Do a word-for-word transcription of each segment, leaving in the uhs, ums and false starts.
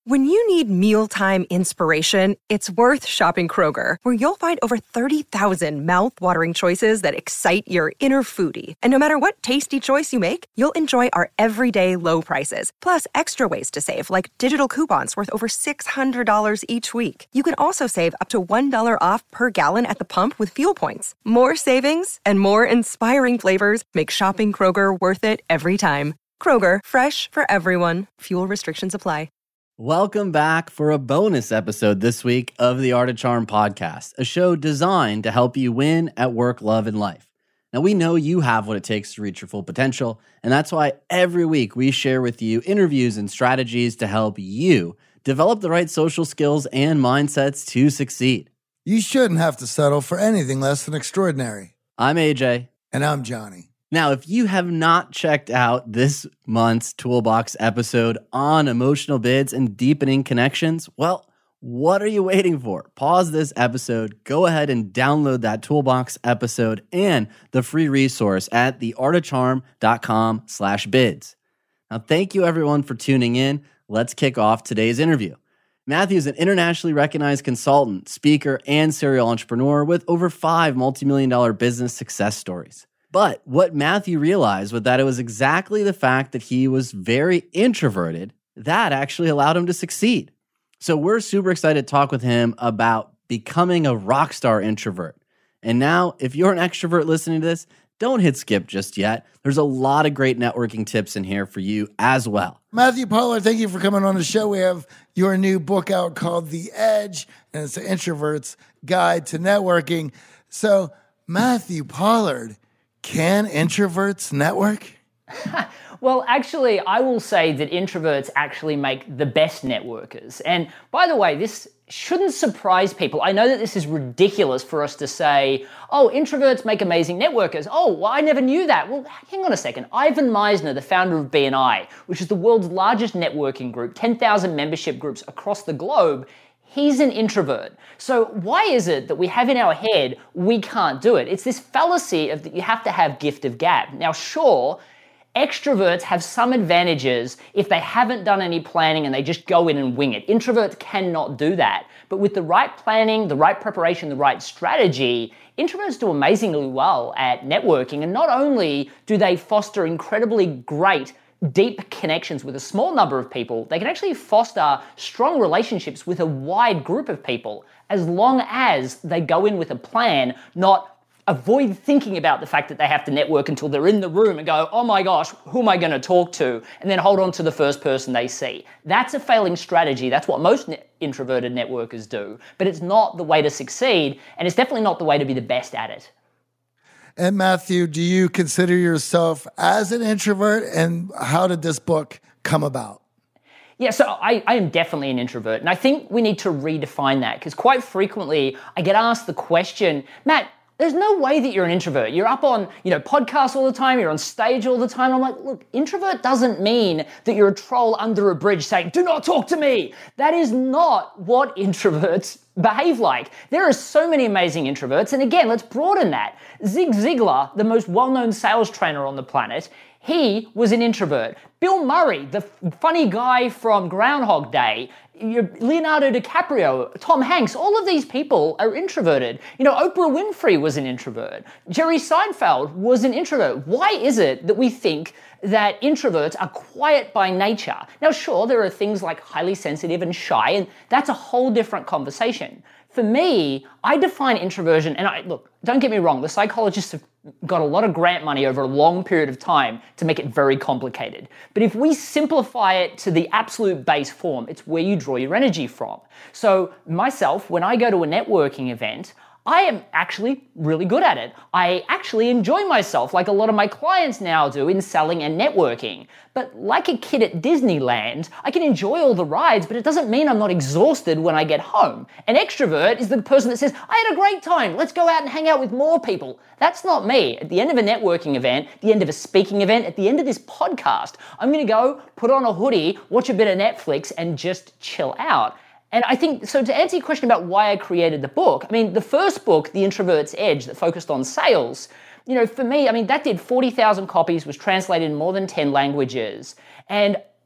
When you need mealtime inspiration, it's worth shopping Kroger, where you'll find over thirty thousand mouth-watering choices that excite your inner foodie. And no matter what tasty choice you make, you'll enjoy our everyday low prices, plus extra ways to save, like digital coupons worth over six hundred dollars each week. You can also save up to one dollar off per gallon at the pump with fuel points. More savings and more inspiring flavors make shopping Kroger worth it every time. Kroger, fresh for everyone. Fuel restrictions apply. Welcome back for a bonus episode this week of the Art of Charm podcast, a show designed to help you win at work, love, and life. Now, we know you have what it takes to reach your full potential, and that's why every week we share with you interviews and strategies to help you develop the right social skills and mindsets to succeed. You shouldn't have to settle for anything less than extraordinary. I'm A J. And I'm Johnny. Now, if you have not checked out this month's Toolbox episode on emotional bids and deepening connections, well, what are you waiting for? Pause this episode, go ahead and download that Toolbox episode and the free resource at theartofcharm.com slash bids. Now, thank you everyone for tuning in. Let's kick off today's interview. Matthew is an internationally recognized consultant, speaker, and serial entrepreneur with over five multi-million dollar business success stories. But what Matthew realized was that it was exactly the fact that he was very introverted that actually allowed him to succeed. So we're super excited to talk with him about becoming a rock star introvert. And now, if you're an extrovert listening to this, don't hit skip just yet. There's a lot of great networking tips in here for you as well. Matthew Pollard, thank you for coming on the show. We have your new book out called The Edge, and it's an introvert's guide to networking. So, Matthew Pollard, can introverts network? Well, actually, I will say that introverts actually make the best networkers. And by the way, this shouldn't surprise people. I know that this is ridiculous for us to say, oh, introverts make amazing networkers. Oh, well, I never knew that. Well, hang on a second. Ivan Misner, the founder of B N I, which is the world's largest networking group, ten thousand membership groups across the globe, he's an introvert. So why is it that we have in our head we can't do it? It's this fallacy of that you have to have gift of gab. Now, sure, extroverts have some advantages if they haven't done any planning and they just go in and wing it. Introverts cannot do that. But with the right planning, the right preparation, the right strategy, introverts do amazingly well at networking. And not only do they foster incredibly great deep connections with a small number of people, they can actually foster strong relationships with a wide group of people as long as they go in with a plan, not avoid thinking about the fact that they have to network until they're in the room and go, oh my gosh, who am I going to talk to? And then hold on to the first person they see. That's a failing strategy. That's what most ne- introverted networkers do, but it's not the way to succeed, and it's definitely not the way to be the best at it. And Matthew, do you consider yourself as an introvert, and how did this book come about? Yeah, so I, I am definitely an introvert, and I think we need to redefine that, because quite frequently I get asked the question, Matt, there's no way that you're an introvert. You're up on, you know, podcasts all the time, you're on stage all the time. I'm like, look, introvert doesn't mean that you're a troll under a bridge saying, do not talk to me. That is not what introverts behave like. There are so many amazing introverts, and again, let's broaden that. Zig Ziglar, the most well-known sales trainer on the planet, he was an introvert. Bill Murray, the f- funny guy from Groundhog Day, Leonardo DiCaprio, Tom Hanks, all of these people are introverted. You know, Oprah Winfrey was an introvert. Jerry Seinfeld was an introvert. Why is it that we think that introverts are quiet by nature? Now, sure, there are things like highly sensitive and shy, and that's a whole different conversation. For me, I define introversion, and I look, don't get me wrong, the psychologists have got a lot of grant money over a long period of time to make it very complicated. But if we simplify it to the absolute base form, it's where you draw your energy from. So myself, when I go to a networking event, I am actually really good at it. I actually enjoy myself like a lot of my clients now do in selling and networking. But like a kid at Disneyland, I can enjoy all the rides, but it doesn't mean I'm not exhausted when I get home. An extrovert is the person that says, I had a great time, let's go out and hang out with more people. That's not me. At the end of a networking event, at the end of a speaking event, at the end of this podcast, I'm gonna go put on a hoodie, watch a bit of Netflix, and just chill out. And I think, so to answer your question about why I created the book, I mean, the first book, The Introvert's Edge, that focused on sales, you know, for me, I mean, that did forty thousand copies, was translated in more than ten languages. And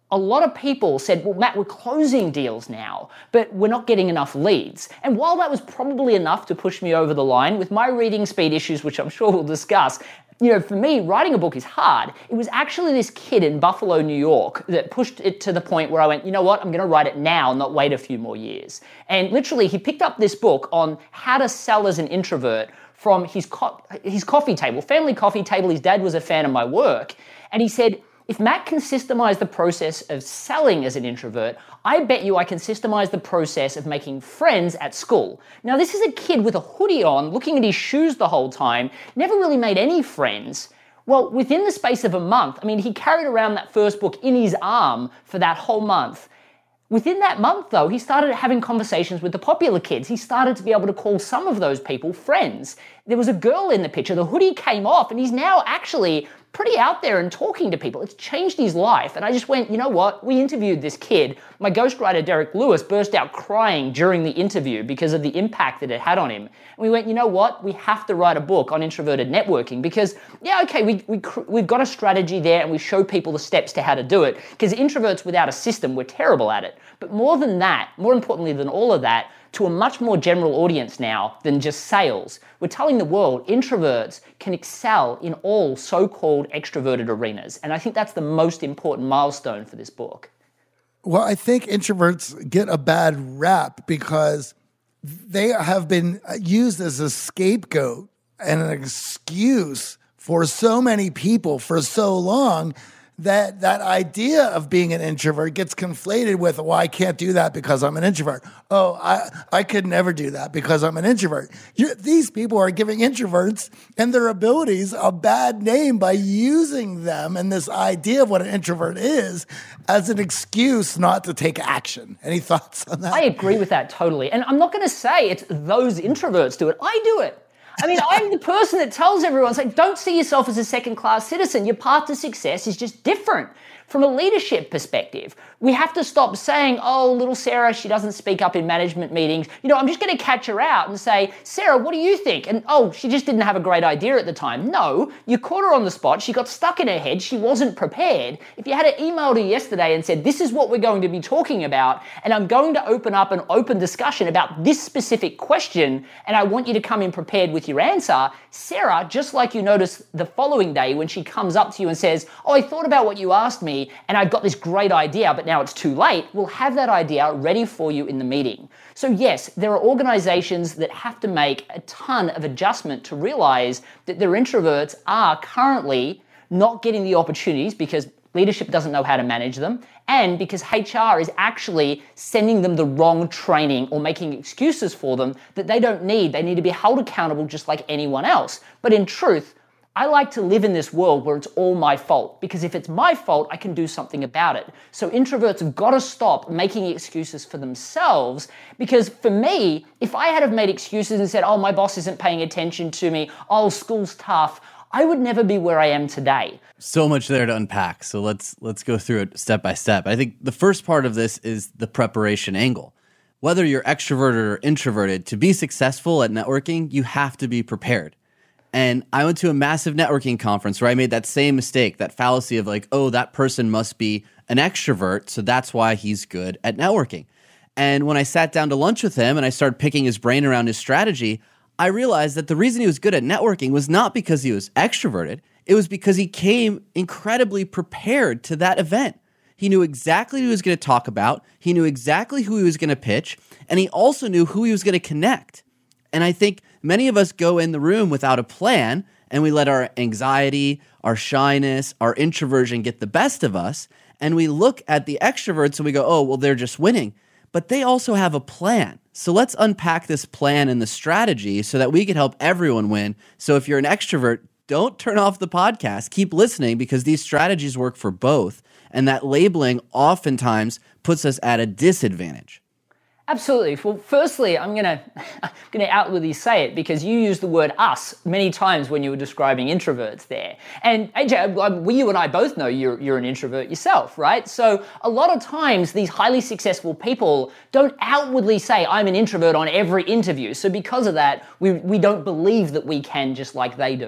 a lot of people said, well, Matt, we're closing deals now, but we're not getting enough leads. And while that was probably enough to push me over the line, with my reading speed issues, which I'm sure we'll discuss, you know, for me, writing a book is hard. It was actually this kid in Buffalo, New York, that pushed it to the point where I went, you know what, I'm going to write it now, not wait a few more years. And literally, he picked up this book on how to sell as an introvert from his, co- his coffee table, family coffee table. His dad was a fan of my work. And he said, if Matt can systemize the process of selling as an introvert, I bet you I can systemize the process of making friends at school. Now, this is a kid with a hoodie on, looking at his shoes the whole time, never really made any friends. Well, within the space of a month, I mean, he carried around that first book in his arm for that whole month. Within that month, though, he started having conversations with the popular kids. He started to be able to call some of those people friends. There was a girl in the picture. The hoodie came off, and he's now actually pretty out there and talking to people. It's changed his life. And I just went, you know what? We interviewed this kid. My ghostwriter, Derek Lewis, burst out crying during the interview because of the impact that it had on him. And we went, you know what? We have to write a book on introverted networking because, yeah, okay, we, we, we've got a strategy there and we show people the steps to how to do it because introverts without a system, we're terrible at it. But more than that, more importantly than all of that, to a much more general audience now than just sales, we're telling the world introverts can excel in all so-called extroverted arenas. And I think that's the most important milestone for this book. Well, I think introverts get a bad rap because they have been used as a scapegoat and an excuse for so many people for so long that that idea of being an introvert gets conflated with, well, I can't do that because I'm an introvert. Oh, I I could never do that because I'm an introvert. You're, these people are giving introverts and their abilities a bad name by using them and this idea of what an introvert is as an excuse not to take action. Any thoughts on that? I agree with that totally. And I'm not going to say it's those introverts do it. I do it. I mean, I'm the person that tells everyone, it's like, don't see yourself as a second-class citizen. Your path to success is just different. From a leadership perspective, we have to stop saying, oh, little Sarah, she doesn't speak up in management meetings. You know, I'm just going to catch her out and say, Sarah, what do you think? And, oh, she just didn't have a great idea at the time. No, you caught her on the spot. She got stuck in her head. She wasn't prepared. If you had emailed her yesterday and said, this is what we're going to be talking about, and I'm going to open up an open discussion about this specific question, and I want you to come in prepared with your answer, Sarah, just like you notice the following day when she comes up to you and says, oh, I thought about what you asked me, and I've got this great idea, but now it's too late, we'll have that idea ready for you in the meeting. So yes, there are organizations that have to make a ton of adjustment to realize that their introverts are currently not getting the opportunities because leadership doesn't know how to manage them, and because H R is actually sending them the wrong training or making excuses for them that they don't need. They need to be held accountable just like anyone else. But in truth, I like to live in this world where it's all my fault, because if it's my fault, I can do something about it. So introverts have got to stop making excuses for themselves, because for me, if I had have made excuses and said, oh, my boss isn't paying attention to me, oh, school's tough, I would never be where I am today. So much there to unpack. So let's let's go through it step by step. I think the first part of this is the preparation angle. Whether you're extroverted or introverted, to be successful at networking, you have to be prepared. And I went to a massive networking conference where I made that same mistake, that fallacy of like, oh, that person must be an extrovert, so that's why he's good at networking. And when I sat down to lunch with him and I started picking his brain around his strategy, I realized that the reason he was good at networking was not because he was extroverted. It was because he came incredibly prepared to that event. He knew exactly who he was going to talk about. He knew exactly who he was going to pitch. And he also knew who he was going to connect. And I think many of us go in the room without a plan, and we let our anxiety, our shyness, our introversion get the best of us. And we look at the extroverts and we go, oh, well, they're just winning. But they also have a plan. So let's unpack this plan and the strategy so that we can help everyone win. So if you're an extrovert, don't turn off the podcast. Keep listening, because these strategies work for both. And that labeling oftentimes puts us at a disadvantage. Absolutely. Well, firstly, I'm gonna I'm gonna outwardly say it because you used the word us many times when you were describing introverts there. And A J, we, you and I both know you're you're an introvert yourself, right? So a lot of times these highly successful people don't outwardly say I'm an introvert on every interview. So because of that, we we don't believe that we can just like they do.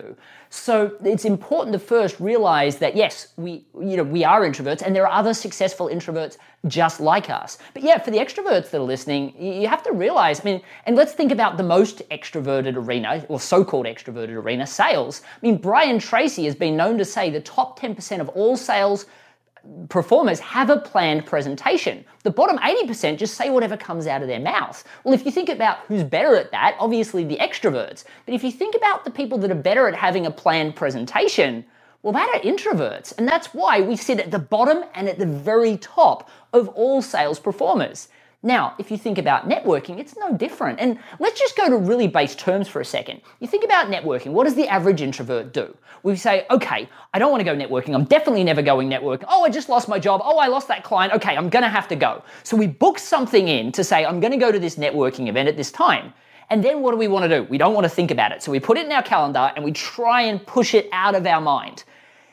So it's important to first realize that yes, we you know we are introverts, and there are other successful introverts just like us. But yeah, for the extroverts that are listening, you have to realize, I mean, and let's think about the most extroverted arena, or so-called extroverted arena, sales. I mean, Brian Tracy has been known to say the top ten percent of all sales performers have a planned presentation. The bottom eighty percent just say whatever comes out of their mouth. Well, if you think about who's better at that, obviously the extroverts. But if you think about the people that are better at having a planned presentation, well, that are introverts. And that's why we sit at the bottom and at the very top of all sales performers. Now, if you think about networking, it's no different. And let's just go to really base terms for a second. You think about networking, what does the average introvert do? We say, okay, I don't want to go networking. I'm definitely never going networking. Oh, I just lost my job. Oh, I lost that client. Okay, I'm going to have to go. So we book something in to say, I'm going to go to this networking event at this time. And then what do we want to do? We don't want to think about it. So we put it in our calendar and we try and push it out of our mind.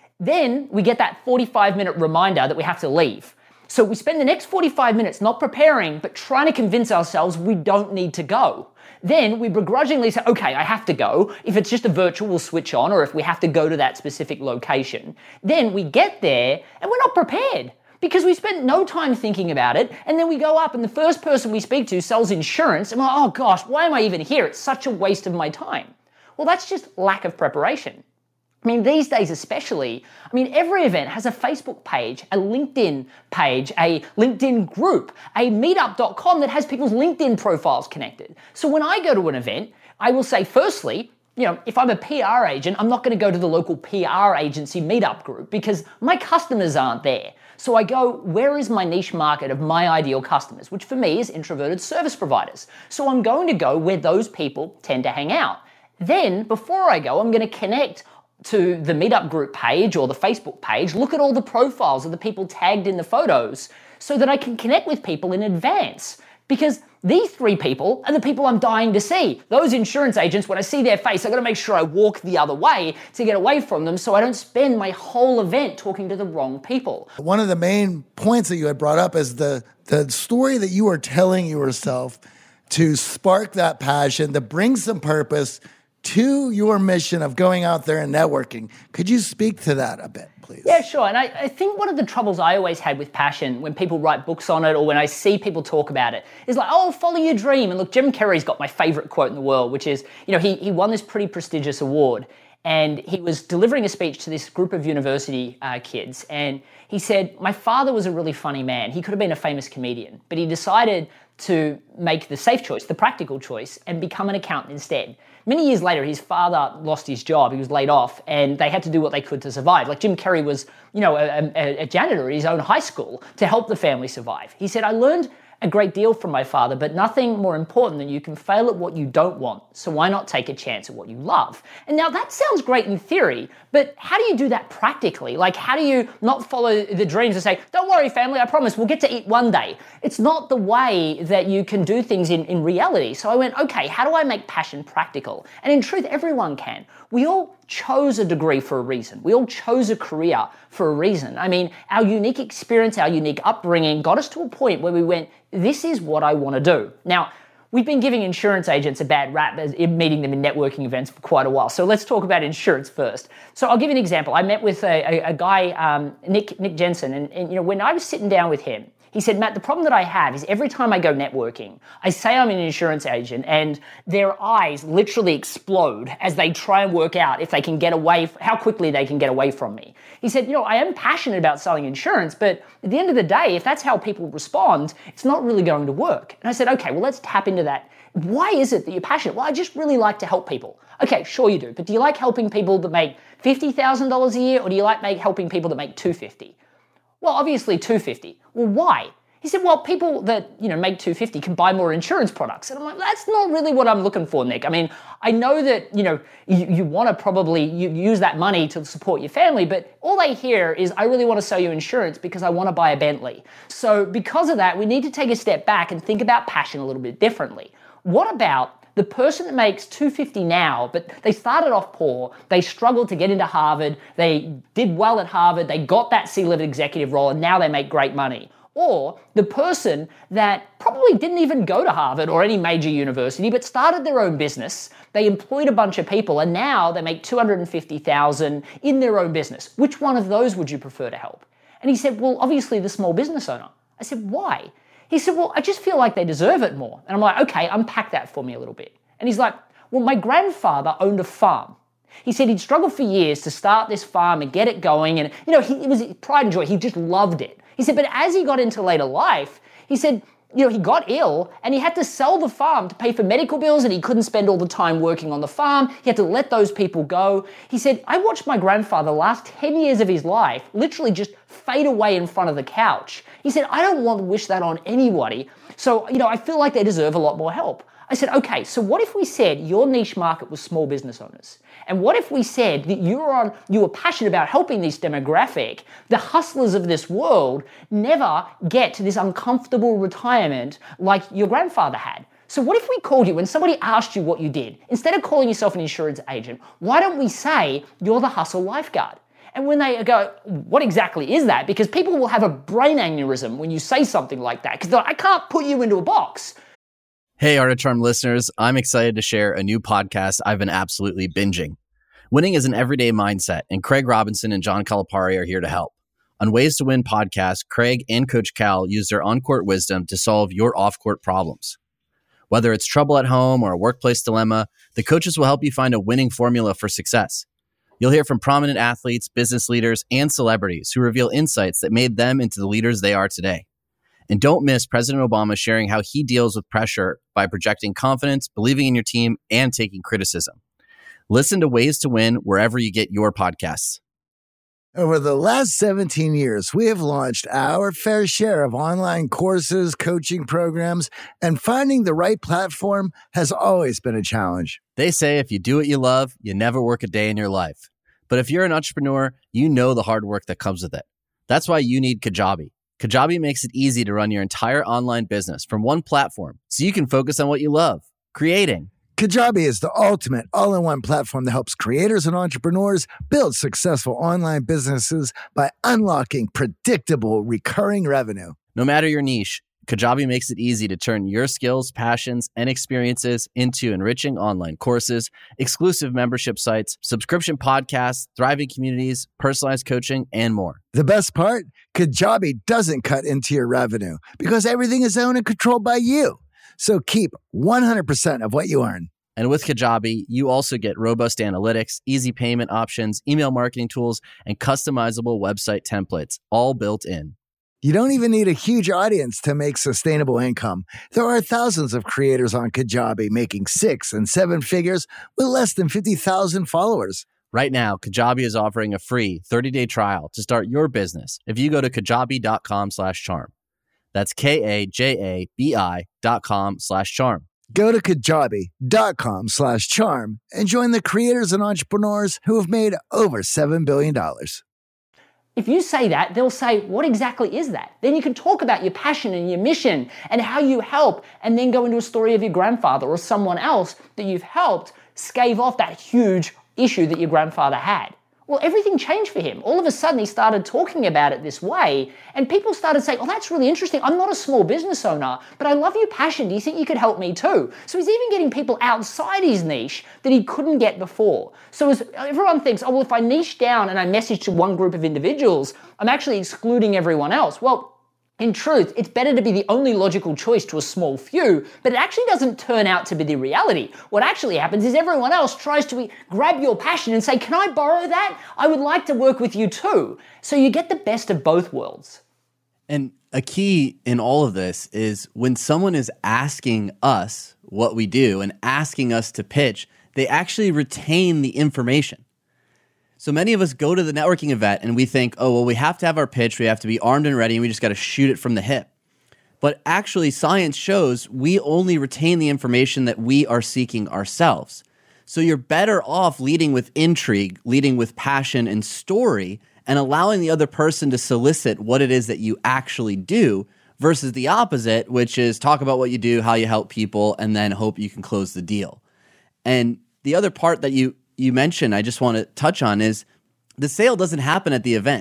Then we get that forty-five minute reminder that we have to leave. So we spend the next forty-five minutes not preparing, but trying to convince ourselves we don't need to go. Then we begrudgingly say, okay, I have to go. If it's just a virtual, we'll switch on, or if we have to go to that specific location. Then we get there and we're not prepared because we spent no time thinking about it. And then we go up and the first person we speak to sells insurance. And we're like, oh gosh, why am I even here? It's such a waste of my time. Well, that's just lack of preparation. I mean, these days especially, I mean, every event has a Facebook page, a LinkedIn page, a LinkedIn group, a meetup dot com that has people's LinkedIn profiles connected. So when I go to an event, I will say, firstly, you know, if I'm a P R agent, I'm not going to go to the local P R agency meetup group because my customers aren't there. So I go, where is my niche market of my ideal customers, which for me is introverted service providers. So I'm going to go where those people tend to hang out. Then, before I go, I'm going to connect to the meetup group page or the Facebook page, look at all the profiles of the people tagged in the photos so that I can connect with people in advance. Because these three people are the people I'm dying to see. Those insurance agents, when I see their face, I've got to make sure I walk the other way to get away from them so I don't spend my whole event talking to the wrong people. One of the main points that you had brought up is the, the story that you are telling yourself to spark that passion, to bring some purpose to your mission of going out there and networking. Could you speak to that a bit, please? Yeah, sure. And I, I think one of the troubles I always had with passion when people write books on it or when I see people talk about it is like, oh, follow your dream. And look, Jim Carrey's got my favorite quote in the world, which is, you know, he, he won this pretty prestigious award and he was delivering a speech to this group of university uh, kids. And he said, my father was a really funny man. He could have been a famous comedian, but he decided to make the safe choice, the practical choice, and become an accountant instead. Many years later, his father lost his job. He was laid off, and they had to do what they could to survive. Like Jim Carrey was, you know, a, a, a janitor at his own high school to help the family survive. He said, I learned a great deal from my father, but nothing more important than you can fail at what you don't want. So why not take a chance at what you love? And now that sounds great in theory, but how do you do that practically? Like, how do you not follow the dreams and say, don't worry, family, I promise we'll get to eat one day? It's not the way that you can do things in, in reality. So I went, okay, how do I make passion practical? And in truth, everyone can. We all chose a degree for a reason. We all chose a career for a reason. I mean, our unique experience, our unique upbringing got us to a point where we went, this is what I want to do. Now, we've been giving insurance agents a bad rap as in meeting them in networking events for quite a while. So let's talk about insurance first. So I'll give you an example. I met with a, a, a guy, um, Nick Nick Jensen, and, and you know when I was sitting down with him, he said, Matt, the problem that I have is every time I go networking, I say I'm an insurance agent and their eyes literally explode as they try and work out if they can get away, how quickly they can get away from me. He said, you know, I am passionate about selling insurance, but at the end of the day, if that's how people respond, it's not really going to work. And I said, okay, well, let's tap into that. Why is it that you're passionate? Well, I just really like to help people. Okay, sure you do, but do you like helping people that make fifty thousand dollars a year or do you like make, helping people that make two hundred fifty thousand dollars? Well, obviously two hundred fifty thousand dollars. Well, why? He said, well, people that, you know, make two hundred fifty thousand dollars can buy more insurance products. And I'm like, that's not really what I'm looking for, Nick. I mean, I know that, you know, you, you want to probably you use that money to support your family, but all they hear is, I really want to sell you insurance because I want to buy a Bentley. So because of that, we need to take a step back and think about passion a little bit differently. What about the person that makes two hundred fifty thousand dollars now, but they started off poor, they struggled to get into Harvard, they did well at Harvard, they got that C-level executive role, and now they make great money? Or the person that probably didn't even go to Harvard or any major university, but started their own business. They employed a bunch of people and now they make two hundred fifty thousand dollars in their own business. Which one of those would you prefer to help? And he said, well, obviously the small business owner. I said, why? He said, well, I just feel like they deserve it more. And I'm like, okay, unpack that for me a little bit. And he's like, well, my grandfather owned a farm. He said he'd struggled for years to start this farm and get it going. And, you know, he, it was pride and joy. He just loved it. He said, but as he got into later life, he said, you know, he got ill and he had to sell the farm to pay for medical bills and he couldn't spend all the time working on the farm. He had to let those people go. He said, I watched my grandfather the last ten years of his life literally just fade away in front of the couch. He said, I don't want to wish that on anybody. So, you know, I feel like they deserve a lot more help. I said, okay, so what if we said your niche market was small business owners? And what if we said that you were on, you were passionate about helping this demographic? The hustlers of this world never get to this uncomfortable retirement like your grandfather had. So what if we called you, when somebody asked you what you did, instead of calling yourself an insurance agent, why don't we say you're the hustle lifeguard? And when they go, what exactly is that? Because people will have a brain aneurysm when you say something like that, because they're like, I can't put you into a box. Hey, Art of Charm listeners, I'm excited to share a new podcast I've been absolutely binging. Winning is an everyday mindset, and Craig Robinson and John Calipari are here to help. On Ways to Win podcast, Craig and Coach Cal use their on-court wisdom to solve your off-court problems. Whether it's trouble at home or a workplace dilemma, the coaches will help you find a winning formula for success. You'll hear from prominent athletes, business leaders, and celebrities who reveal insights that made them into the leaders they are today. And don't miss President Obama sharing how he deals with pressure by projecting confidence, believing in your team, and taking criticism. Listen to Ways to Win wherever you get your podcasts. Over the last seventeen years, we have launched our fair share of online courses, coaching programs, and finding the right platform has always been a challenge. They say if you do what you love, you never work a day in your life. But if you're an entrepreneur, you know the hard work that comes with it. That's why you need Kajabi. Kajabi makes it easy to run your entire online business from one platform so you can focus on what you love, creating. Kajabi is the ultimate all-in-one platform that helps creators and entrepreneurs build successful online businesses by unlocking predictable recurring revenue. No matter your niche, Kajabi makes it easy to turn your skills, passions, and experiences into enriching online courses, exclusive membership sites, subscription podcasts, thriving communities, personalized coaching, and more. The best part? Kajabi doesn't cut into your revenue because everything is owned and controlled by you. So keep one hundred percent of what you earn. And with Kajabi, you also get robust analytics, easy payment options, email marketing tools, and customizable website templates, all built in. You don't even need a huge audience to make sustainable income. There are thousands of creators on Kajabi making six and seven figures with less than fifty thousand followers. Right now, Kajabi is offering a free thirty-day trial to start your business if you go to kajabi.com slash charm. That's K-A-J-A-B-I dot com slash charm. Go to kajabi.com slash charm and join the creators and entrepreneurs who have made over seven billion dollars. If you say that, they'll say, what exactly is that? Then you can talk about your passion and your mission and how you help, and then go into a story of your grandfather or someone else that you've helped stave off that huge issue that your grandfather had. Well, everything changed for him. All of a sudden, he started talking about it this way, and people started saying, oh, that's really interesting. I'm not a small business owner, but I love your passion. Do you think you could help me too? So he's even getting people outside his niche that he couldn't get before. So as everyone thinks, oh, well, if I niche down and I message to one group of individuals, I'm actually excluding everyone else. Well, in truth, it's better to be the only logical choice to a small few, but it actually doesn't turn out to be the reality. What actually happens is everyone else tries to grab your passion and say, can I borrow that? I would like to work with you too. So you get the best of both worlds. And a key in all of this is when someone is asking us what we do and asking us to pitch, they actually retain the information. So many of us go to the networking event and we think, oh, well, we have to have our pitch, we have to be armed and ready, and we just got to shoot it from the hip. But actually, science shows we only retain the information that we are seeking ourselves. So you're better off leading with intrigue, leading with passion and story, and allowing the other person to solicit what it is that you actually do versus the opposite, which is talk about what you do, how you help people, and then hope you can close the deal. And the other part that you you mentioned, I just want to touch on is the sale doesn't happen at the event.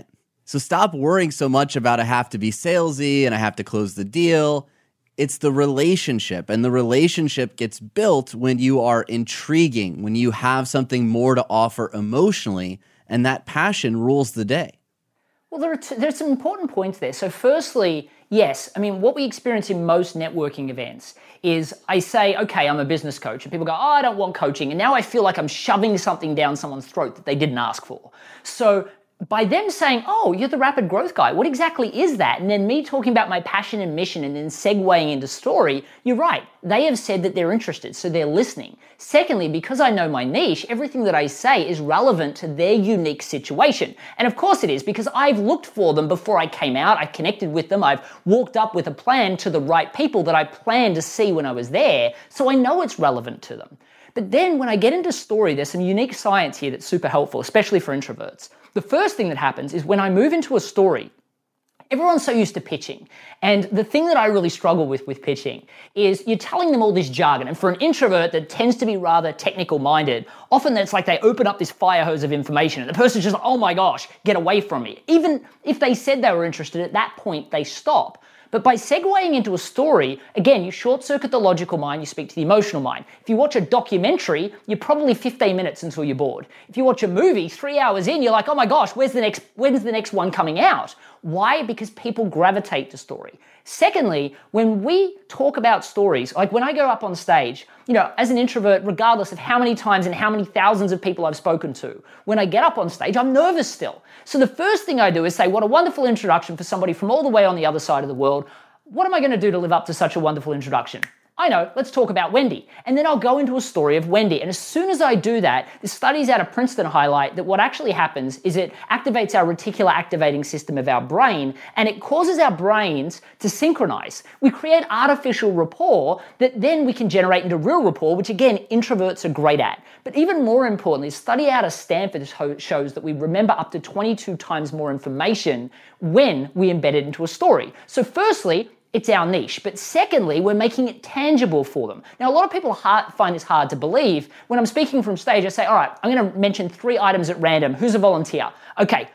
So stop worrying so much about I have to be salesy and I have to close the deal. It's the relationship, and the relationship gets built when you are intriguing, when you have something more to offer emotionally, and that passion rules the day. Well, there are t- there's some important points there. So firstly, yes, I mean, what we experience in most networking events is I say, okay, I'm a business coach, and people go, oh, I don't want coaching, and now I feel like I'm shoving something down someone's throat that they didn't ask for. So by them saying, oh, you're the rapid growth guy, what exactly is that? And then me talking about my passion and mission and then segueing into story, you're right. They have said that they're interested, so they're listening. Secondly, because I know my niche, everything that I say is relevant to their unique situation. And of course it is, because I've looked for them before I came out, I've connected with them, I've walked up with a plan to the right people that I planned to see when I was there, so I know it's relevant to them. But then when I get into story, there's some unique science here that's super helpful, especially for introverts. The first thing that happens is when I move into a story, everyone's so used to pitching. And the thing that I really struggle with with pitching is you're telling them all this jargon. And for an introvert that tends to be rather technical minded, often it's like they open up this fire hose of information and the person's just like, oh my gosh, get away from me. Even if they said they were interested, at that point they stop. But by segueing into a story, again, you short-circuit the logical mind, you speak to the emotional mind. If you watch a documentary, you're probably fifteen minutes until you're bored. If you watch a movie, three hours in, you're like, oh my gosh, where's the next, when's the next one coming out? Why? Because people gravitate to story. Secondly, when we talk about stories, like when I go up on stage, you know, as an introvert, regardless of how many times and how many thousands of people I've spoken to, when I get up on stage, I'm nervous still. So the first thing I do is say, what a wonderful introduction for somebody from all the way on the other side of the world. What am I going to do to live up to such a wonderful introduction? I know, let's talk about Wendy. And then I'll go into a story of Wendy. And as soon as I do that, the studies out of Princeton highlight that what actually happens is it activates our reticular activating system of our brain, and it causes our brains to synchronize. We create artificial rapport that then we can generate into real rapport, which again, introverts are great at. But even more importantly, a study out of Stanford shows that we remember up to twenty-two times more information when we embed it into a story. So firstly, it's our niche. But secondly, we're making it tangible for them. Now, a lot of people hard, find this hard to believe. When I'm speaking from stage, I say, all right, I'm going to mention three items at random. Who's a volunteer? Okay,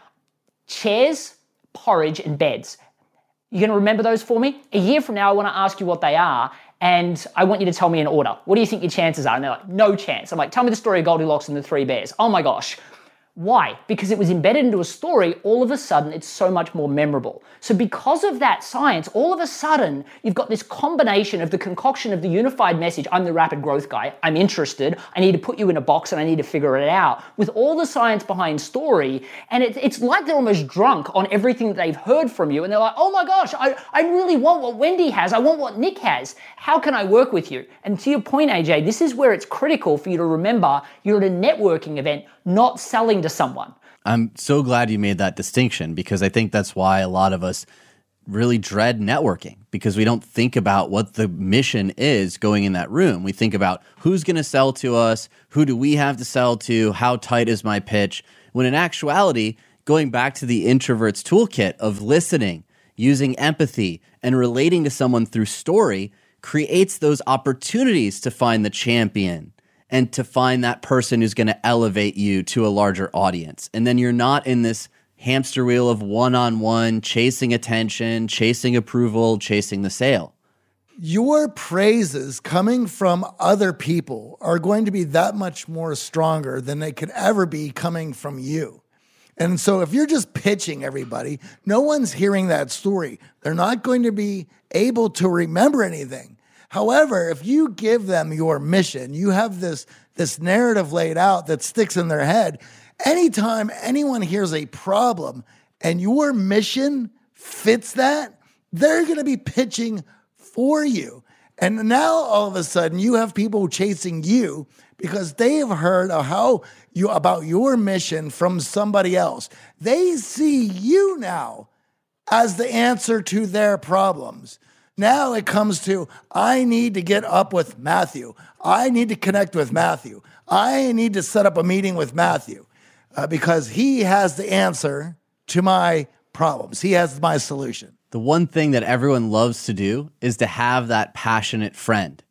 chairs, porridge, and beds. You're going to remember those for me? A year from now, I want to ask you what they are, and I want you to tell me in order. What do you think your chances are? And they're like, no chance. I'm like, tell me the story of Goldilocks and the Three Bears. Oh my gosh. Why? Because it was embedded into a story, all of a sudden it's so much more memorable. So because of that science, all of a sudden you've got this combination of the concoction of the unified message, I'm the rapid growth guy, I'm interested, I need to put you in a box and I need to figure it out, with all the science behind story, and it, it's like they're almost drunk on everything that they've heard from you, and they're like, oh my gosh, I, I really want what Wendy has, I want what Nick has, how can I work with you? And to your point, A J, this is where it's critical for you to remember you're at a networking event, not selling to someone. I'm so glad you made that distinction, because I think that's why a lot of us really dread networking, because we don't think about what the mission is going in that room. We think about who's going to sell to us, who do we have to sell to, how tight is my pitch, when in actuality, going back to the introvert's toolkit of listening, using empathy, and relating to someone through story creates those opportunities to find the champion and to find that person who's going to elevate you to a larger audience. And then you're not in this hamster wheel of one-on-one, chasing attention, chasing approval, chasing the sale. Your praises coming from other people are going to be that much more stronger than they could ever be coming from you. And so if you're just pitching everybody, no one's hearing that story. They're not going to be able to remember anything. However, if you give them your mission, you have this, this narrative laid out that sticks in their head. Anytime anyone hears a problem and your mission fits that, they're going to be pitching for you. And now all of a sudden you have people chasing you because they have heard of how you about your mission from somebody else. They see you now as the answer to their problems. Now it comes to, I need to get up with Matthew. I need to connect with Matthew. I need to set up a meeting with Matthew uh, because he has the answer to my problems. He has my solution. The one thing that everyone loves to do is to have that passionate friend.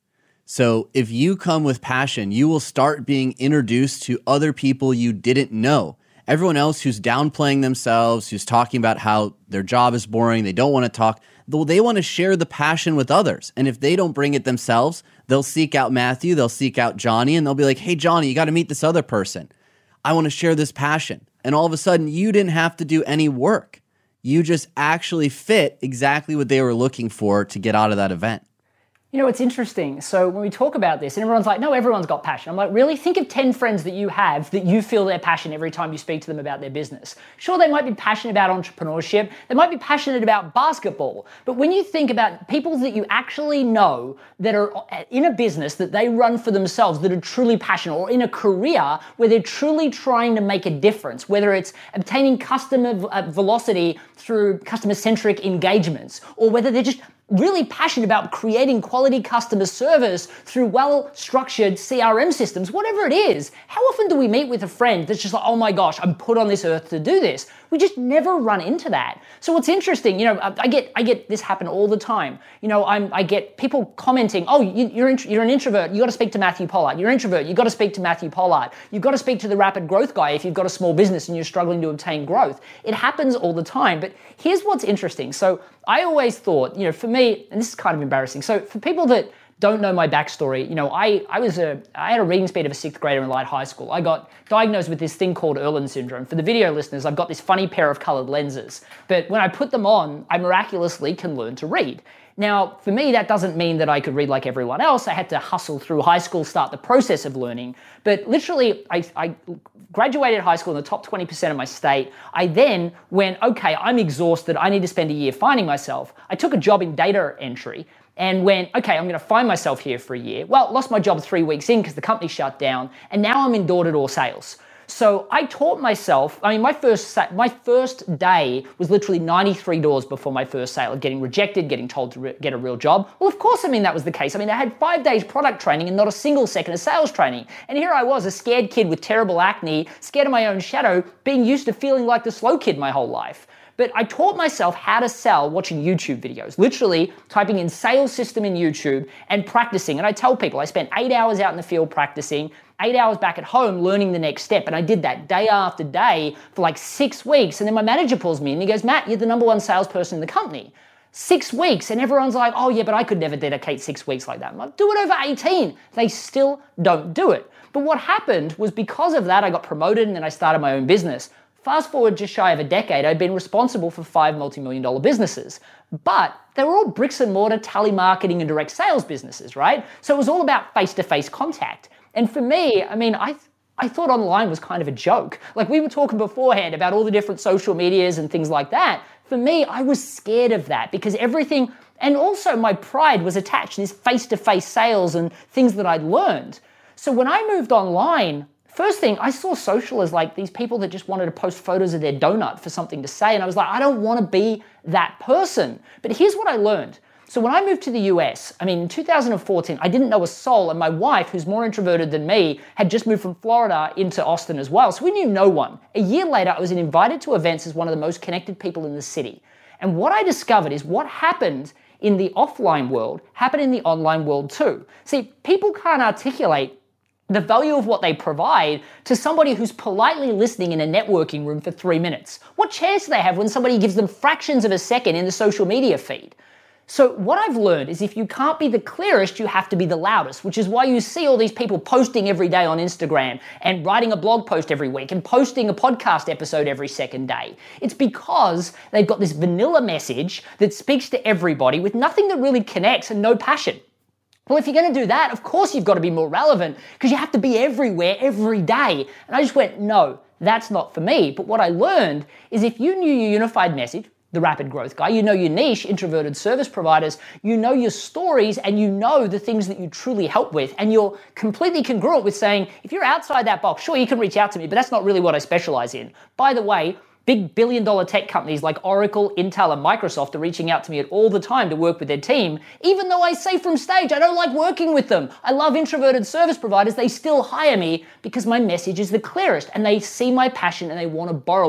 So if you come with passion, you will start being introduced to other people you didn't know. everyone else who's downplaying themselves, who's talking about how their job is boring, they don't want to talk, though they want to share the passion with others. And if they don't bring it themselves, they'll seek out Matthew, they'll seek out Johnny, and they'll be like, hey, Johnny, you got to meet this other person. I want to share this passion. And all of a sudden, you didn't have to do any work. You just actually fit exactly what they were looking for to get out of that event. You know, it's interesting. So when we talk about this, and everyone's like, no, everyone's got passion. I'm like, really? Think of ten friends that you have that you feel their passion every time you speak to them about their business. Sure, they might be passionate about entrepreneurship. They might be passionate about basketball. But when you think about people that you actually know that are in a business that they run for themselves, that are truly passionate, or in a career where they're truly trying to make a difference, whether it's obtaining customer velocity through customer-centric engagements, or whether they're just really passionate about creating quality customer service through well-structured C R M systems, whatever it is. How often do we meet with a friend that's just like, oh my gosh, I'm put on this earth to do this? We just never run into that. So what's interesting, you know, I get I get this happen all the time. You know, I'm I get people commenting, oh, you, you're int- you're an introvert, you got to speak to Matthew Pollard. You're an introvert, you got to speak to Matthew Pollard. You've got to speak to the rapid growth guy if you've got a small business and you're struggling to obtain growth. It happens all the time. But here's what's interesting. So I always thought, you know, for me, and this is kind of embarrassing. So for people that don't know my backstory, you know, I, I was a, I had a reading speed of a sixth grader in Light High School. I got diagnosed with this thing called Irlen syndrome. For the video listeners, I've got this funny pair of colored lenses, but when I put them on, I miraculously can learn to read. Now, for me, that doesn't mean that I could read like everyone else. I had to hustle through high school, start the process of learning. But literally, I, I graduated high school in the top twenty percent of my state. I then went, okay, I'm exhausted. I need to spend a year finding myself. I took a job in data entry and went, okay, I'm going to find myself here for a year. Well, lost my job three weeks in because the company shut down. And now I'm in door-to-door sales. So I taught myself, I mean, my first my first day was literally ninety-three doors before my first sale, getting rejected, getting told to re- get a real job. Well, of course, I mean, that was the case. I mean, I had five days product training and not a single second of sales training. And here I was, a scared kid with terrible acne, scared of my own shadow, being used to feeling like the slow kid my whole life. But I taught myself how to sell watching YouTube videos, literally typing in sales system in YouTube and practicing. And I tell people I spent eight hours out in the field practicing, eight hours back at home learning the next step. And I did that day after day for like six weeks. And then my manager pulls me in and he goes, Matt, you're the number one salesperson in the company. Six weeks. And everyone's like, oh yeah, but I could never dedicate six weeks like that. I'm like, do it over eighteen. They still don't do it. But what happened was because of that, I got promoted and then I started my own business. Fast forward just shy of a decade, I'd been responsible for five multi-million dollar businesses. But they were all bricks and mortar, telemarketing and direct sales businesses, right? So it was all about face-to-face contact. And for me, I mean, I I thought online was kind of a joke. Like we were talking beforehand about all the different social medias and things like that. For me, I was scared of that because everything, and also my pride was attached to this face-to-face sales and things that I'd learned. So when I moved online, first thing, I saw social as like these people that just wanted to post photos of their donut for something to say. And I was like, I don't want to be that person. But here's what I learned. So when I moved to the U S, I mean, in two thousand fourteen, I didn't know a soul. And my wife, who's more introverted than me, had just moved from Florida into Austin as well. So we knew no one. A year later, I was invited to events as one of the most connected people in the city. And what I discovered is what happened in the offline world happened in the online world too. See, people can't articulate the value of what they provide to somebody who's politely listening in a networking room for three minutes. What chance do they have when somebody gives them fractions of a second in the social media feed? So what I've learned is if you can't be the clearest, you have to be the loudest, which is why you see all these people posting every day on Instagram and writing a blog post every week and posting a podcast episode every second day. It's because they've got this vanilla message that speaks to everybody with nothing that really connects and no passion. Well, if you're going to do that, of course you've got to be more relevant because you have to be everywhere every day. And I just went, no, that's not for me. But what I learned is if you knew your unified message, the rapid growth guy, you know your niche, introverted service providers, you know your stories and you know the things that you truly help with, and you're completely congruent with saying, if you're outside that box, sure, you can reach out to me, but that's not really what I specialize in. By the way, big billion dollar tech companies like Oracle, Intel, and Microsoft are reaching out to me all the time to work with their team, even though I say from stage, I don't like working with them. I love introverted service providers. They still hire me because my message is the clearest and they see my passion and they want to borrow it.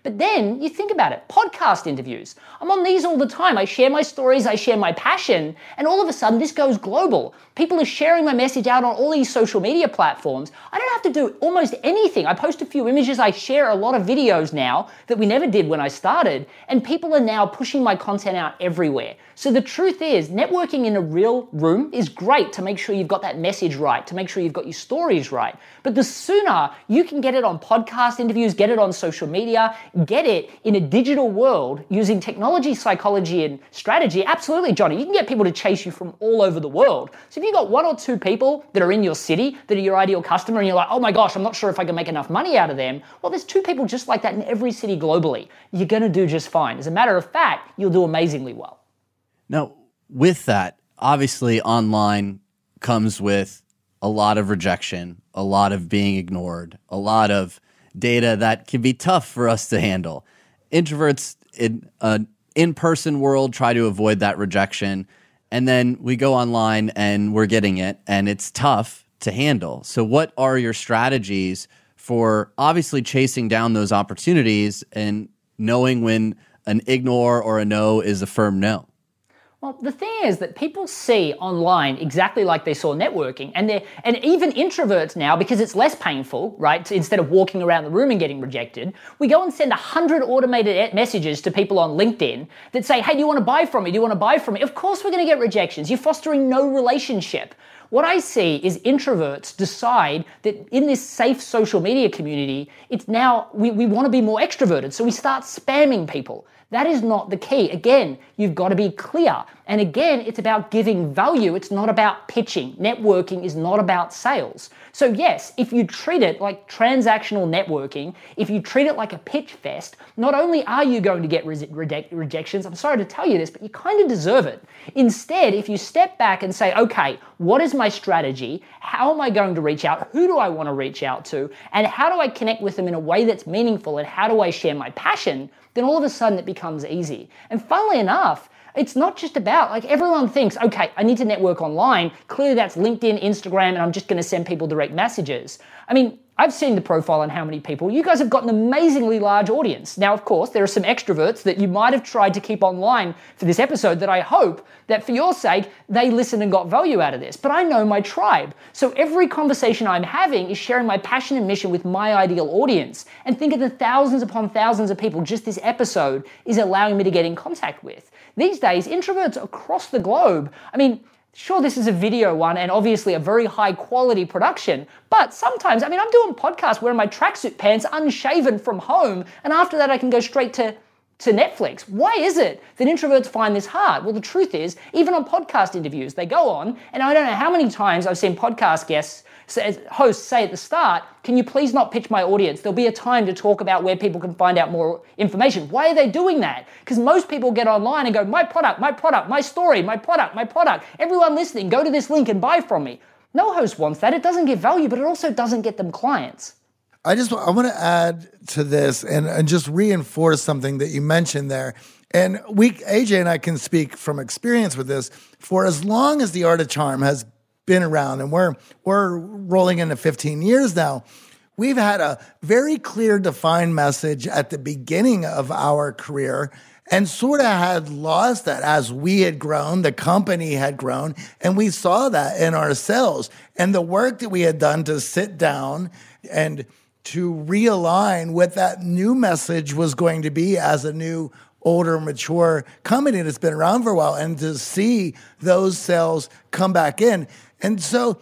But then you think about it, podcast interviews. I'm on these all the time. I share my stories, I share my passion, and all of a sudden this goes global. People are sharing my message out on all these social media platforms. I don't have to do almost anything. I post a few images, I share a lot of videos now that we never did when I started, and people are now pushing my content out everywhere. So the truth is, networking in a real room is great to make sure you've got that message right, to make sure you've got your stories right. But the sooner you can get it on podcast interviews, get it on social media, get it in a digital world using technology, psychology, and strategy, absolutely, Johnny, you can get people to chase you from all over the world. So if you've got one or two people that are in your city that are your ideal customer and you're like, oh my gosh, I'm not sure if I can make enough money out of them, well, there's two people just like that in every city globally. You're going to do just fine. As a matter of fact, you'll do amazingly well. Now, with that, obviously online comes with a lot of rejection, a lot of being ignored, a lot of data that can be tough for us to handle. Introverts in an in-person world try to avoid that rejection, and then we go online and we're getting it, and it's tough to handle. So what are your strategies for obviously chasing down those opportunities and knowing when an ignore or a no is a firm no? Well, the thing is that people see online exactly like they saw networking, and they're, and even introverts now, because it's less painful, right? To, instead of walking around the room and getting rejected, we go and send one hundred automated messages to people on LinkedIn that say, hey, do you want to buy from me? Do you want to buy from me? Of course we're going to get rejections. You're fostering no relationship. What I see is introverts decide that in this safe social media community, it's now, we, we want to be more extroverted, so we start spamming people. That is not the key. Again, you've got to be clear. And again, it's about giving value. It's not about pitching. Networking is not about sales. So yes, if you treat it like transactional networking, if you treat it like a pitch fest, not only are you going to get re- re- rejections, I'm sorry to tell you this, but you kind of deserve it. Instead, if you step back and say, okay, what is my strategy? How am I going to reach out? Who do I want to reach out to? And how do I connect with them in a way that's meaningful? And how do I share my passion? Then all of a sudden it becomes easy. And funnily enough, it's not just about, like, everyone thinks, okay, I need to network online. Clearly that's LinkedIn, Instagram, and I'm just going to send people direct messages. I mean, I've seen the profile on how many people. You guys have got an amazingly large audience. Now, of course, there are some extroverts that you might have tried to keep online for this episode that I hope that for your sake, they listened and got value out of this. But I know my tribe. So every conversation I'm having is sharing my passion and mission with my ideal audience. And think of the thousands upon thousands of people just this episode is allowing me to get in contact with. These days, introverts across the globe, I mean, sure, this is a video one and obviously a very high quality production, but sometimes, I mean, I'm doing podcasts wearing my tracksuit pants unshaven from home, and after that I can go straight to, to Netflix. Why is it that introverts find this hard? Well, the truth is, even on podcast interviews, they go on, and I don't know how many times I've seen podcast guests, hosts say at the start, can you please not pitch my audience? There'll be a time to talk about where people can find out more information. Why are they doing that? Because most people get online and go, my product, my product, my story, my product, my product. Everyone listening, go to this link and buy from me. No host wants that. It doesn't give value, but it also doesn't get them clients. I just I want to add to this and, and just reinforce something that you mentioned there. And we, A J and I can speak from experience with this. For as long as the Art of Charm has been around, and we're we're rolling into fifteen years now, we've had a very clear, defined message at the beginning of our career and sort of had lost that as we had grown, the company had grown, and we saw that in ourselves. And the work that we had done to sit down and to realign what that new message was going to be as a new, older, mature company that's been around for a while, and to see those sales come back in. And so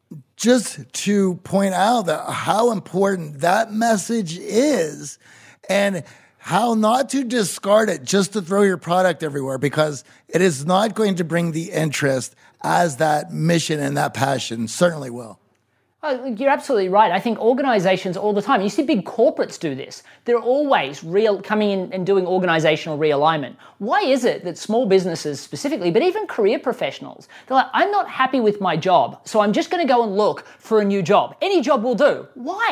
just to point out that how important that message is and how not to discard it just to throw your product everywhere, because it is not going to bring the interest as that mission and that passion certainly will. Oh, you're absolutely right. I think organizations all the time, you see big corporates do this. They're always real coming in and doing organizational realignment. Why is it that small businesses specifically, but even career professionals, they're like, I'm not happy with my job, so I'm just going to go and look for a new job. Any job will do. Why?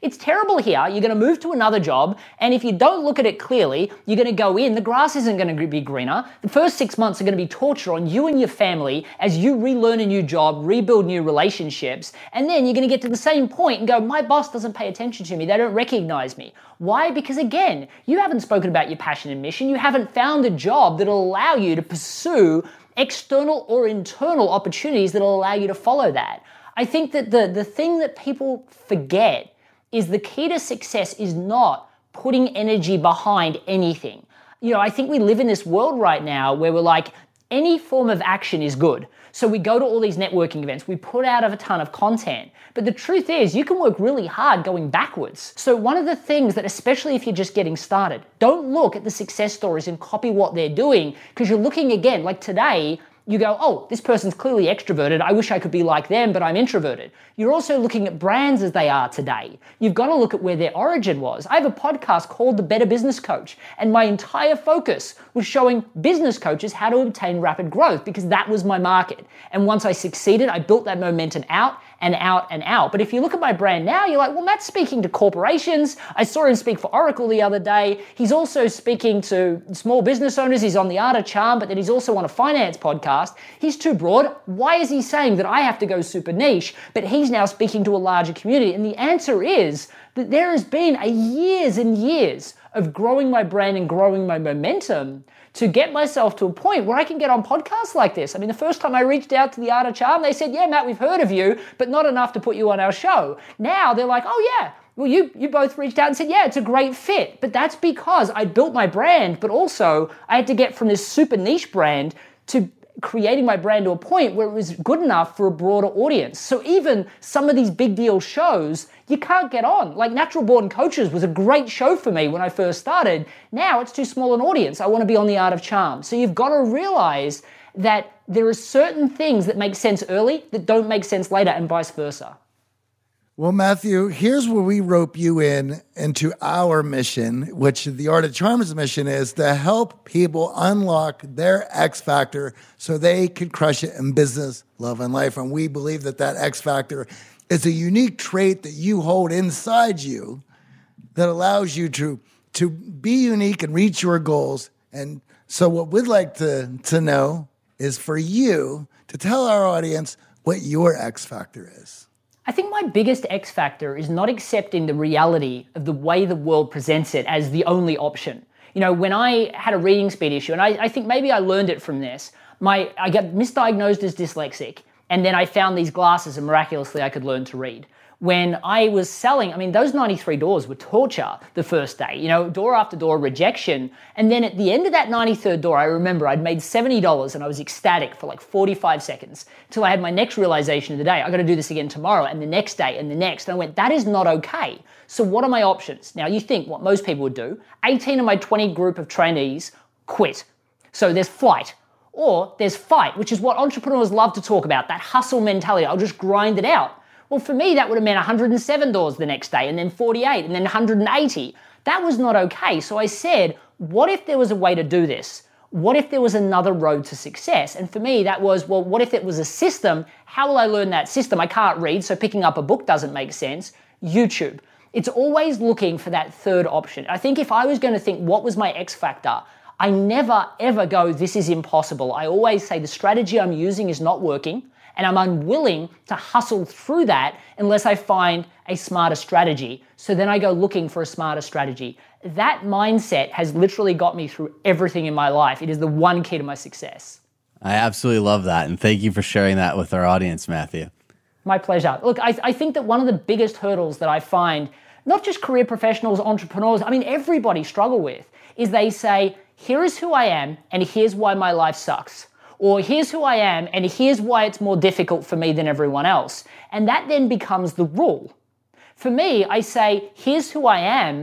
it's terrible here. You're going to move to another job, and if you don't look at it clearly, you're going to go in, the grass isn't going to be greener. The first six months are going to be torture on you and your family as you relearn a new job, rebuild new relationships, and then you're going to get to the same point and go, my boss doesn't pay attention to me, they don't recognize me. Why? Because again, you haven't spoken about your passion and mission, you haven't found a job that'll allow you to pursue external or internal opportunities that'll allow you to follow that. I think that the, the thing that people forget is the key to success is not putting energy behind anything. You know, I think we live in this world right now where we're like, any form of action is good. So we go to all these networking events, we put out a ton of content, but the truth is you can work really hard going backwards. So one of the things that, especially if you're just getting started, don't look at the success stories and copy what they're doing, because you're looking again, like today, you go, oh, this person's clearly extroverted. I wish I could be like them, but I'm introverted. You're also looking at brands as they are today. You've got to look at where their origin was. I have a podcast called The Better Business Coach, and my entire focus was showing business coaches how to obtain rapid growth because that was my market. And once I succeeded, I built that momentum out and out and out. But if you look at my brand now, you're like, well, Matt's speaking to corporations. I saw him speak for Oracle the other day. He's also speaking to small business owners. He's on The Art of Charm, but then he's also on a finance podcast. He's too broad. Why is he saying that I have to go super niche, but he's now speaking to a larger community? And the answer is that there has been a years and years of growing my brand and growing my momentum to get myself to a point where I can get on podcasts like this. I mean, the first time I reached out to The Art of Charm, they said, yeah, Matt, we've heard of you, but not enough to put you on our show. Now they're like, oh yeah, well, you you both reached out and said, yeah, it's a great fit. But that's because I built my brand, but also I had to get from this super niche brand to creating my brand to a point where it was good enough for a broader audience. So even some of these big deal shows, you can't get on. Like Natural Born Coaches was a great show for me when I first started. Now it's too small an audience. I want to be on The Art of Charm. So you've got to realize that there are certain things that make sense early that don't make sense later, and vice versa. Well, Matthew, here's where we rope you in into our mission, which the Art of Charm's mission is to help people unlock their X factor so they can crush it in business, love, and life. And we believe that that X factor is a unique trait that you hold inside you that allows you to, to be unique and reach your goals. And so what we'd like to, to know is for you to tell our audience what your X factor is. I think my biggest X factor is not accepting the reality of the way the world presents it as the only option. You know, when I had a reading speed issue, and I, I think maybe I learned it from this, my I got misdiagnosed as dyslexic, and then I found these glasses and miraculously I could learn to read. When I was selling, I mean, those ninety-three doors were torture the first day, you know, door after door, rejection. And then at the end of that ninety-third door, I remember I'd made seventy dollars and I was ecstatic for like forty-five seconds until I had my next realization of the day. I got to do this again tomorrow and the next day and the next. And I went, that is not okay. So what are my options? Now you think what most people would do, eighteen of my twenty group of trainees quit. So there's flight. Or there's fight, which is what entrepreneurs love to talk about, that hustle mentality. I'll just grind it out. Well, for me, that would have meant one hundred seven doors the next day, and then forty-eight, and then one hundred eighty. That was not okay. So I said, what if there was a way to do this? What if there was another road to success? And for me, that was, well, what if it was a system? How will I learn that system? I can't read, so picking up a book doesn't make sense. YouTube. It's always looking for that third option. I think if I was going to think what was my X factor, I never, ever go, this is impossible. I always say the strategy I'm using is not working, and I'm unwilling to hustle through that unless I find a smarter strategy. So then I go looking for a smarter strategy. That mindset has literally got me through everything in my life. It is the one key to my success. I absolutely love that. And thank you for sharing that with our audience, Matthew. My pleasure. Look, I, I think that one of the biggest hurdles that I find, not just career professionals, entrepreneurs, I mean, everybody struggle with, is they say, here is who I am and here's why my life sucks. Or here's who I am, and here's why it's more difficult for me than everyone else. And that then becomes the rule. For me, I say, here's who I am,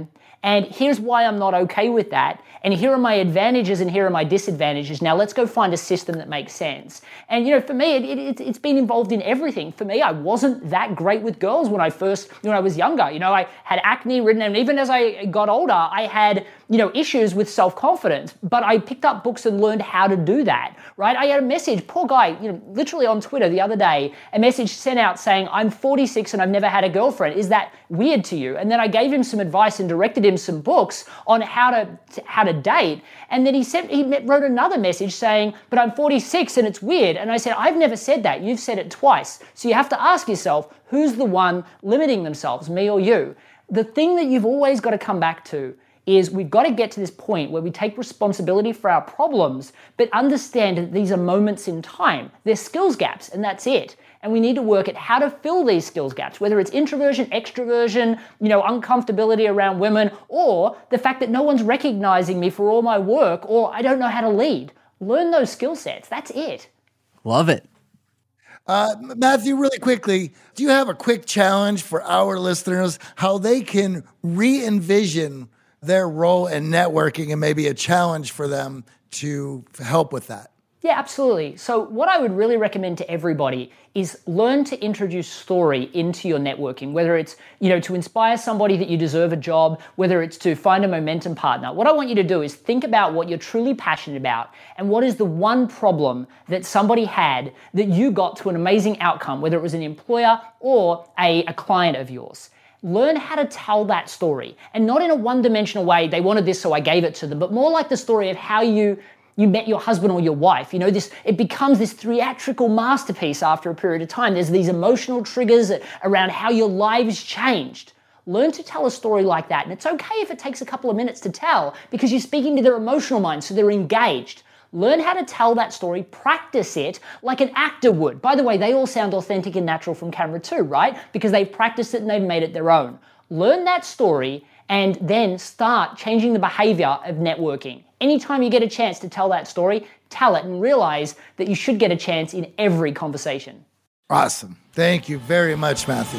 And here's why I'm not okay with that. And here are my advantages and here are my disadvantages. Now let's go find a system that makes sense. And, you know, for me, it, it, it's been involved in everything. For me, I wasn't that great with girls when I first, when I was younger. You know, I had acne written, and even as I got older, I had, you know, issues with self-confidence. But I picked up books and learned how to do that, right? I had a message, poor guy, you know, literally on Twitter the other day, a message sent out saying, I'm forty-six and I've never had a girlfriend. Is that weird to you? And then I gave him some advice and directed him some books on how to how to date. And then he sent he wrote another message saying, but I'm forty-six and it's weird. And I said, I've never said that. You've said it twice. So you have to ask yourself, who's the one limiting themselves, me or you? The thing that you've always got to come back to is we've got to get to this point where we take responsibility for our problems, but understand that these are moments in time. They're skills gaps, and that's it. And we need to work at how to fill these skills gaps, whether it's introversion, extroversion, you know, uncomfortability around women, or the fact that no one's recognizing me for all my work, or I don't know how to lead. Learn those skill sets. That's it. Love it. Uh, Matthew, really quickly, do you have a quick challenge for our listeners, how they can re-envision their role in networking and maybe a challenge for them to help with that? Yeah, absolutely. So what I would really recommend to everybody is learn to introduce story into your networking, whether it's, you know, to inspire somebody that you deserve a job, whether it's to find a momentum partner. What I want you to do is think about what you're truly passionate about and what is the one problem that somebody had that you got to an amazing outcome, whether it was an employer or a, a client of yours. Learn how to tell that story, and not in a one-dimensional way, they wanted this so I gave it to them, but more like the story of how you you met your husband or your wife. You know, this it becomes this theatrical masterpiece after a period of time. There's these emotional triggers around how your lives changed. Learn to tell a story like that, and it's okay if it takes a couple of minutes to tell because you're speaking to their emotional mind, so they're engaged. Learn how to tell that story, practice it like an actor would. By the way, they all sound authentic and natural from camera too, right? Because they've practiced it and they've made it their own. Learn that story and then start changing the behavior of networking. Anytime you get a chance to tell that story, tell it and realize that you should get a chance in every conversation. Awesome. Thank you very much, Matthew.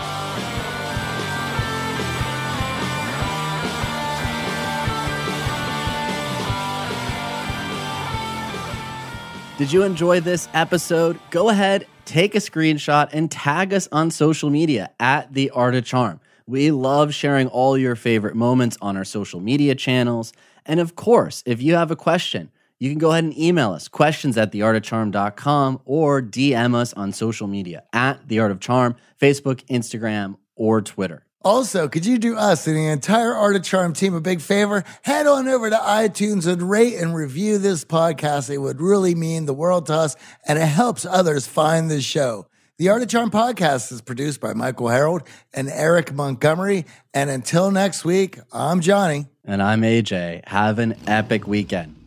Did you enjoy this episode? Go ahead, take a screenshot, and tag us on social media at The Art of Charm. We love sharing all your favorite moments on our social media channels. And of course, if you have a question, you can go ahead and email us, questions at the art of charm dot com, or D M us on social media at The Art of Charm, Facebook, Instagram, or Twitter. Also, could you do us and the entire Art of Charm team a big favor? Head on over to iTunes and rate and review this podcast. It would really mean the world to us, and it helps others find the show. The Art of Charm podcast is produced by Michael Harold and Eric Montgomery. And until next week, I'm Johnny. And I'm A J. Have an epic weekend.